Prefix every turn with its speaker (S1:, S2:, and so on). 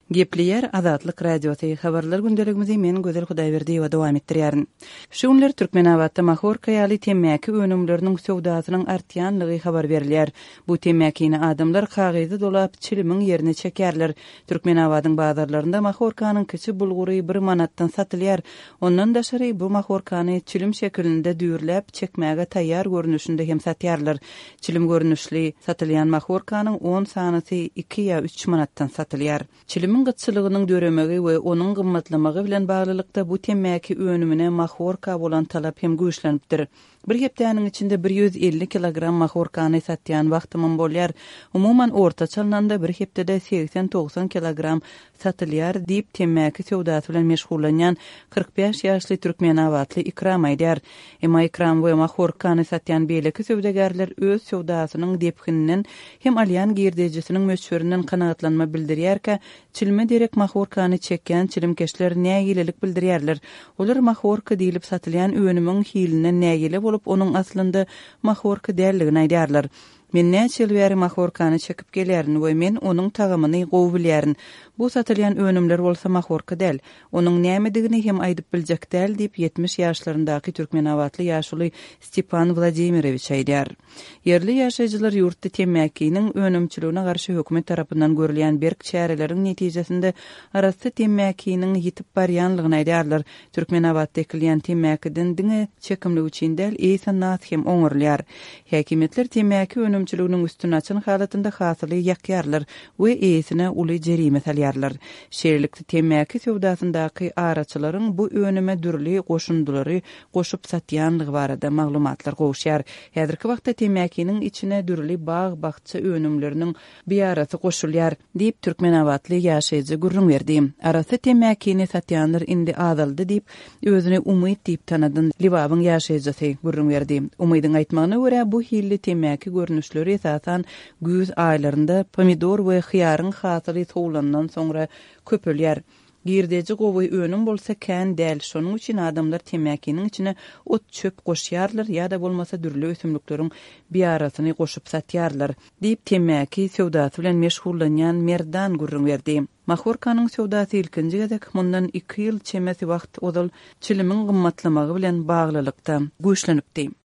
S1: Gepliyer Azatlyk Radiosu habarlar gündeligimizi men Gözel Hudaýberdi we dowam etdirýärin. Şu günler Türkmenawatda mahorka ýaly temmäki önümleriniň sowdasynyň artýanlygy habar berilýär. Bu temmäkini adamlar kagyzy dolap çilimiň ýerine çekerler. Türkmenawatyň bazarlarynda mahorkanyň kiçi bulgury 1 manatdan satylýar. Ondan daşary bu mahorkany çilim şekilinde düýrläp çekmäge taýýar görnüşinde hem satýarlar. Çilim görnüşli satylýan mahorkanyň 10 sanysy 2 ýa 3 manatdan satylýar. Çilimin gyçylygynyň döremegi we onuň gymmatlamagy bilen baglylykda bu temmäki önümine mahorka bolan talap hem güýçlenipdir. Bir hepdäniň içinde 150 kilogram mahorkany satýan wagtymam bolýar. Umuman orta çalnanda bir hepdede 80-90 kilogram satylýar diýip temmäki sowdasy bilen meşgullanýan 45 ýaşly Türkmenawatly Ikram aýdýar. Emma Ikram we mahorkany satýan beýleki sowdagarlar öz sowdasynyň depkininden hem alýan girdejisiniň möçberinden kanagatlanma bildirýärkä, çilme derek mahorkany çekýän çilimkeşler näýilelik bildirýärler. Olar mahorka diýilip satylýan önümiň hiline näýile bolup onuň aslynda mahorka dälligini aýdýarlar. Men näçe ýyl bäri mahorkany çekip gelýärin we men onuň tagamyny gowy bilýärin. Bu satylýan önümler bolsa mahorka däl. Onuň nämedigini hem aýdyp biljek däl diýip 70 ýaşlaryndaky Türkmenawatly ýaşuly Stepan Vladimirowich aýdýar. Yerli ýaşaýjylar ýurtda temmäkiniň önümçiligine garşy hökümet tarapyndan görülýän berk çäreleriň netijesinde arasy temmäkiniň ýitip barýanlygyny aýdýarlar. Türkmenawatda ekilýän temmäkiden diňe çekimli üçin däl eýsen nas hem oňurlýar. Häkimetler temmäki önümçiliginiň üstüne açan halatynda hasyly ýakýarlar we eýsine uly jerime salýarlar. Şeýlelikde temmäki sowdasyndaky araçylaryň bu önüme dürli goşundulary goşup satýanlygy barada maglumatlar goşýar. Häzirki wagtda temmäkiniň içine dürli bağ-bahça önümleriniň bir arasy goşulýar diýip Türkmenawatly ýaşaýjy gurrun berdi. Arasy temmäkini satýanlar indi azaldy diýip özüne umyt diýip tanadan Libabyň ýaşaýjysy gurrun berdi. Umydyň aýtmagyna görä bu hilli temmäki görnüşleri esasan güz aýlarynda pomidor we hyýaryň hasyly sowlandan soňra köpelýär. Girdeji gowy önüm bolsa kän däl. Şonuň üçin adamlar temmäkiniň içine ot çöp goşýarlar ýa-da bolmasa dürli ösümlikleriň bir arasyny goşup satýarlar diýip temmäki sowdasy bilen meşgullanýan Merdan gurrun berdi. Mahorkanyň sowdasy ilkinji gezek mundan 2 ýyl çemesi wagt odal çilimiň gymmatlamagy bilen baglylykda güýçlenipdi.